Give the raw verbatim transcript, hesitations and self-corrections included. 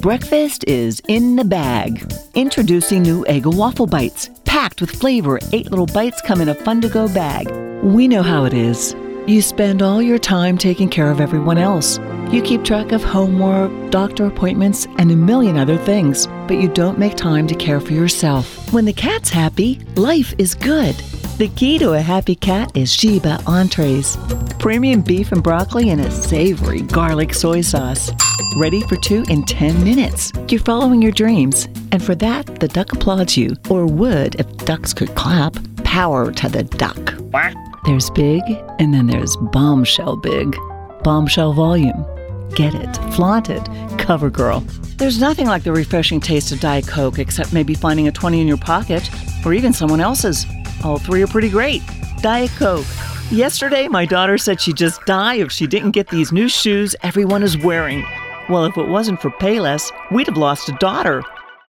Breakfast is in the bag. Introducing new Eggo Waffle Bites. Packed with flavor, eight little bites come in a fun-to-go bag. We know how it is. You spend all your time taking care of everyone else. You keep track of homework, doctor appointments, and a million other things, but you don't make time to care for yourself. When the cat's happy, life is good. The key to a happy cat is Sheba Entrees. Premium beef and broccoli in a savory garlic soy sauce. Ready for two in ten minutes. You're following your dreams, and for that, the duck applauds you, or would if ducks could clap. Power to the duck. There's big, and then there's bombshell big. Bombshell volume. Get it, flaunt it, CoverGirl. There's nothing like the refreshing taste of Diet Coke except maybe finding a twenty in your pocket, or even someone else's. All three are pretty great. Diet Coke. Yesterday, my daughter said she'd just die if she didn't get these new shoes everyone is wearing. Well, if it wasn't for Payless, we'd have lost a daughter.